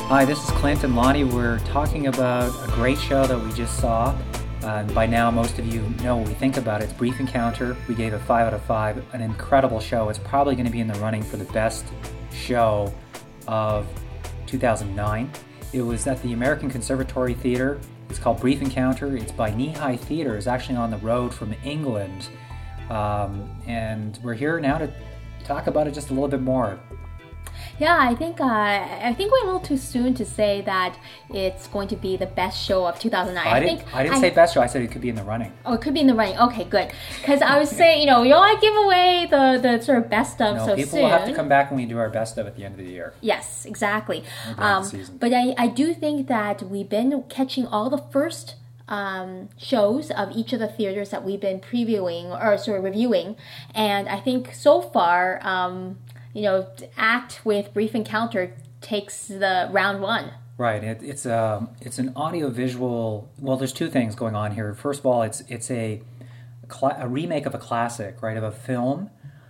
Hi, this is Clint and Lonnie. We're talking about a great show that we just saw. By now, most of you know what we think about it. It's Brief Encounter. We gave it 5 out of 5. An incredible show. It's probably going to be in the running for the best show of 2009. It was at the American Conservatory Theatre. It's called Brief Encounter. It's by Knee High Theatre. It's actually on the road from England. And we're here now to talk about it just a little bit more. Yeah, I think we're a little too soon to say that it's going to be the best show of 2009. I didn't say best show. I said it could be in the running. Oh, it could be in the running. Okay, good. Because I was saying, we don't want to give away the sort of best of so soon. People will have to come back when we do our best of at the end of the year. Yes, exactly. Season. But I do think that we've been catching all the first shows of each of the theaters that we've been previewing or sort of reviewing, and I think so far, Act with Brief Encounter takes the round one. Right. It's an audio-visual. Well, there's two things going on here. First of all, it's a remake of a classic, right, of a film,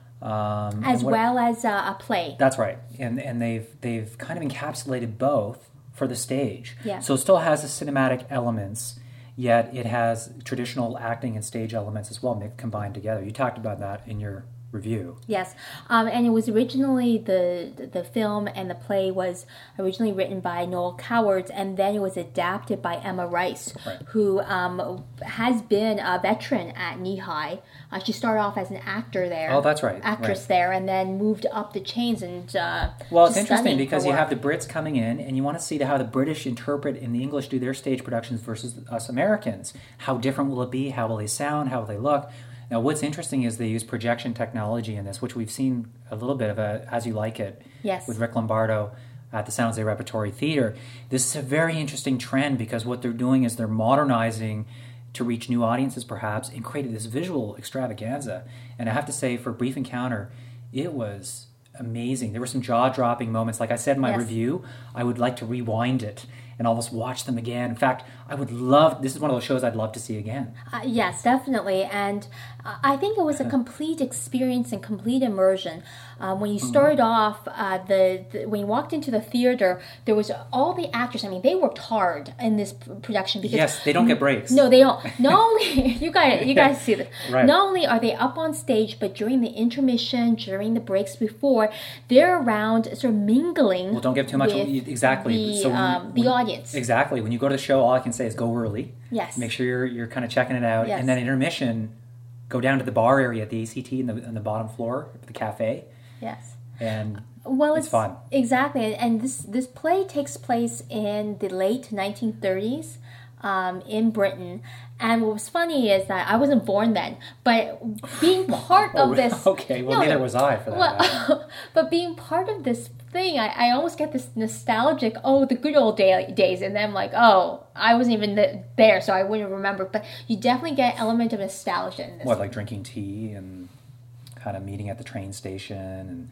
as well as a play. That's right, and they've kind of encapsulated both for the stage. Yeah. So it still has the cinematic elements, yet it has traditional acting and stage elements as well, combined together. You talked about that in your review. Yes, and it was originally the film and the play was originally written by Noel Coward, and then it was adapted by Emma Rice, right, who has been a veteran at Knee High. She started off as an actor there. Oh, that's right. Actress right. there, and then moved up the chains. And well, it's interesting because you have the Brits coming in, and you want to see how the British interpret and the English do their stage productions versus us Americans. How different will it be? How will they sound? How will they look? Now, what's interesting is they use projection technology in this, which we've seen a little bit of As You Like It, yes, with Rick Lombardo at the San Jose Repertory Theater. This is a very interesting trend because what they're doing is they're modernizing to reach new audiences, perhaps, and created this visual extravaganza. And I have to say, for Brief Encounter, it was amazing. There were some jaw-dropping moments. Like I said in my review, I would like to rewind it and almost watch them again. In fact, this is one of those shows I'd love to see again. Yes, definitely. And I think it was a complete experience and complete immersion. When you started off, when you walked into the theater, there was all the actors. I mean, they worked hard in this production because yes, they don't get breaks. No, they don't. Not only you guys see this. Right. Not only are they up on stage, but during the intermission, during the breaks before, they're around, sort of mingling. Well, don't give too much. Exactly. The audience. Exactly. When you go to the show, all I can say is go early. Yes. Make sure you're kind of checking it out, yes, and then intermission, go down to the bar area at the ACT in the bottom floor of the cafe. Yes. And it's fun. Exactly. And this play takes place in the late 1930s in Britain. And what was funny is that I wasn't born then, but being part of this... Okay, well, neither was I for that matter. But being part of this thing, I almost get this nostalgic, the good old days, and then I'm like, I wasn't even there, so I wouldn't remember. But you definitely get an element of nostalgia in this. What, like drinking tea and kind of meeting at the train station,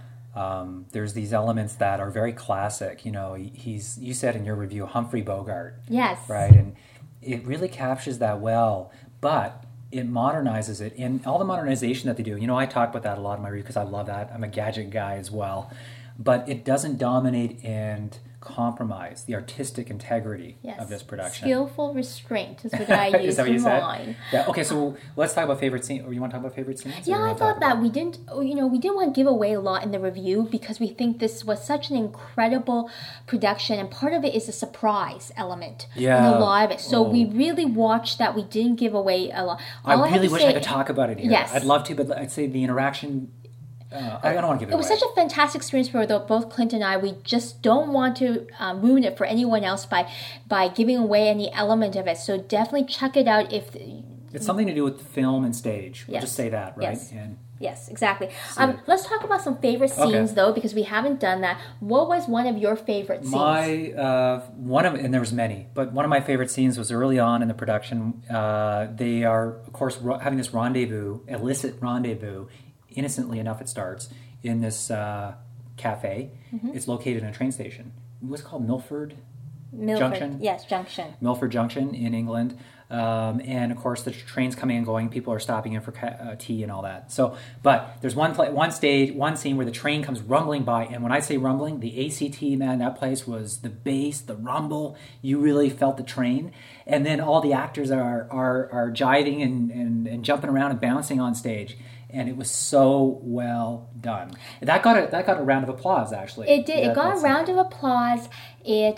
and there's these elements that are very classic. You said in your review, Humphrey Bogart. Yes. Right, and it really captures that well, but it modernizes it. And all the modernization that they do, I talk about that a lot in my review because I love that. I'm a gadget guy as well. But it doesn't dominate and compromise the artistic integrity of this production. Skillful restraint is what I use in mine. Yeah. Okay, so let's talk about favorite scenes. Or you want to talk about favorite scenes? Yeah, I thought that we didn't want to give away a lot in the review because we think this was such an incredible production, and part of it is a surprise element in a lot of it. So we really watched that. We didn't give away a lot. I really wish I could talk about it here. Yes. I'd love to, but I'd say the interaction... I don't want to give it away. It was such a fantastic experience for both Clint and I. We just don't want to ruin it for anyone else by giving away any element of it. So definitely check it out if... It's something to do with film and stage. We'll just say that, right? Yes. Yes, exactly. Let's talk about some favorite scenes, though, because we haven't done that. What was one of your favorite scenes? And there was many, but one of my favorite scenes was early on in the production. They are, of course, having this illicit rendezvous. Innocently enough, it starts in this cafe. Mm-hmm. It's located in a train station. What's it called? Milford Junction? Yes, Junction. Milford Junction in England. And of course, the train's coming and going. People are stopping in for tea and all that. So, but there's one scene where the train comes rumbling by. And when I say rumbling, the ACT, man, that place was the bass, the rumble. You really felt the train. And then all the actors are jiving and jumping around and bouncing on stage. And it was so well done. That got a round of applause, actually. It did. It got a round of applause. It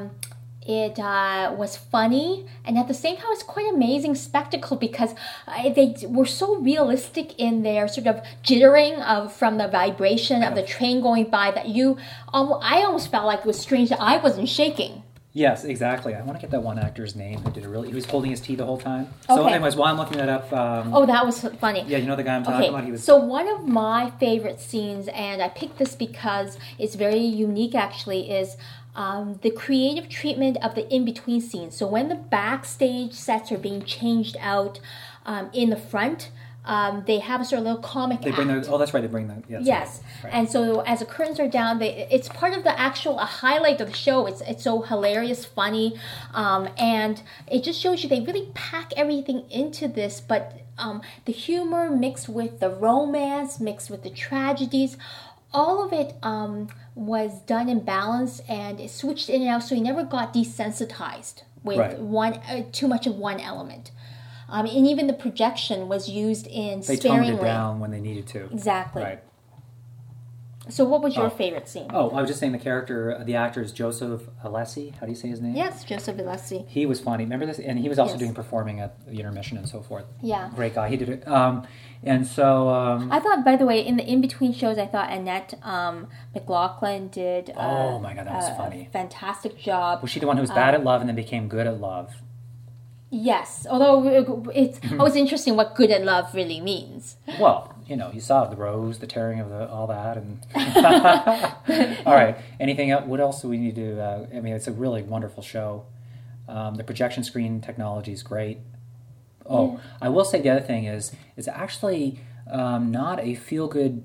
was funny, and at the same time, it was quite an amazing spectacle because they were so realistic in their sort of jittering from the vibration of the train going by that I almost felt like it was strange that I wasn't shaking. Yes, exactly. I want to get that one actor's name who he was holding his tea the whole time. So anyways, while I'm looking that up... that was funny. Yeah, you know the guy I'm talking about? So one of my favorite scenes, and I picked this because it's very unique actually, is the creative treatment of the in-between scenes. So when the backstage sets are being changed out in the front... they have a sort of little comic act. That's right. They bring that. Yes. Right. And so as the curtains are down, it's part of the actual highlight of the show. It's so hilarious, funny, and it just shows you they really pack everything into this. But the humor mixed with the romance, mixed with the tragedies, all of it was done in balance, and it switched in and out, so you never got desensitized with too much of one element. And even the projection was used in sparingly. They toned it down when they needed to. Exactly. Right. So what was your favorite scene? I was just saying the actor is Joseph Alessi. How do you say his name? Yes, Joseph Alessi. He was funny. Remember this? And he was also doing performing at the intermission and so forth. Yeah. Great guy. He did it. And so... I thought, by the way, in the in-between shows, I thought Annette McLaughlin did oh my God, that was funny. A fantastic job. Was she the one who was bad at love and then became good at love? Yes, although it's always interesting what good at love really means. Well, you saw the rose, the tearing of all that, and all right. Anything else? What else do we need to? It's a really wonderful show. The projection screen technology is great. I will say the other thing is it's actually not a feel good.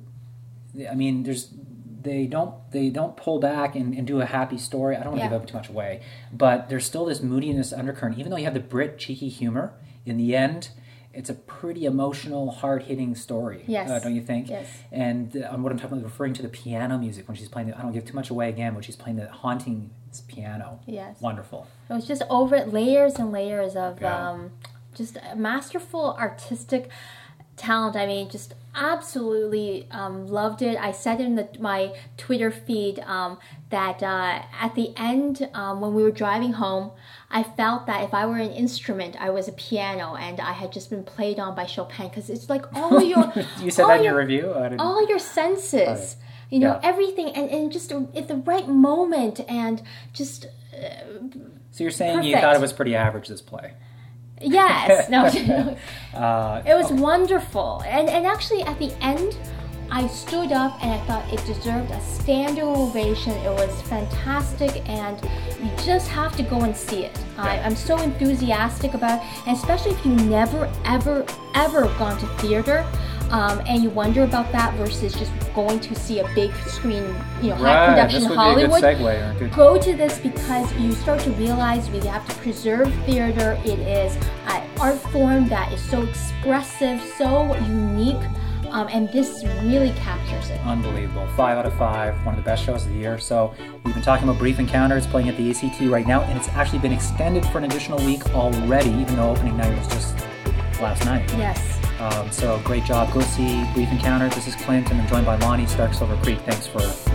They don't pull back and do a happy story. I don't want to give up too much away, but there's still this moodiness undercurrent. Even though you have the Brit cheeky humor, in the end, it's a pretty emotional, hard-hitting story. Yes, don't you think? Yes. And what I'm talking about, referring to the piano music when she's playing. I don't give too much away again. When she's playing the haunting piano. Yes. Wonderful. It was just over layers and layers of just masterful artistic talent. Just absolutely loved it. I said in my Twitter feed that at the end, when we were driving home, I felt that if I were an instrument, I was a piano, and I had just been played on by Chopin, because it's like all your... You said that in your review? All your senses, everything, and just at the right moment, and just So you're saying perfect. You thought it was pretty average, this play? Yes. No. It was wonderful. And actually, at the end, I stood up and I thought it deserved a standing ovation. It was fantastic, and you just have to go and see it. I'm so enthusiastic about it, and especially if you never, ever, ever gone to theater, and you wonder about that versus just going to see a big screen, high production Hollywood. Be a good segue, Go to this, because you start to realize we have to preserve theater. It is an art form that is so expressive, so unique, and this really captures it. Unbelievable. 5 out of 5. One of the best shows of the year. So we've been talking about Brief Encounter. It's playing at the ACT right now, and it's actually been extended for an additional week already, even though opening night was just last night. Yes. So great job. Go see Brief Encounter. This is Clint, and I'm joined by Lonnie, Stark Silver Creek. Thanks for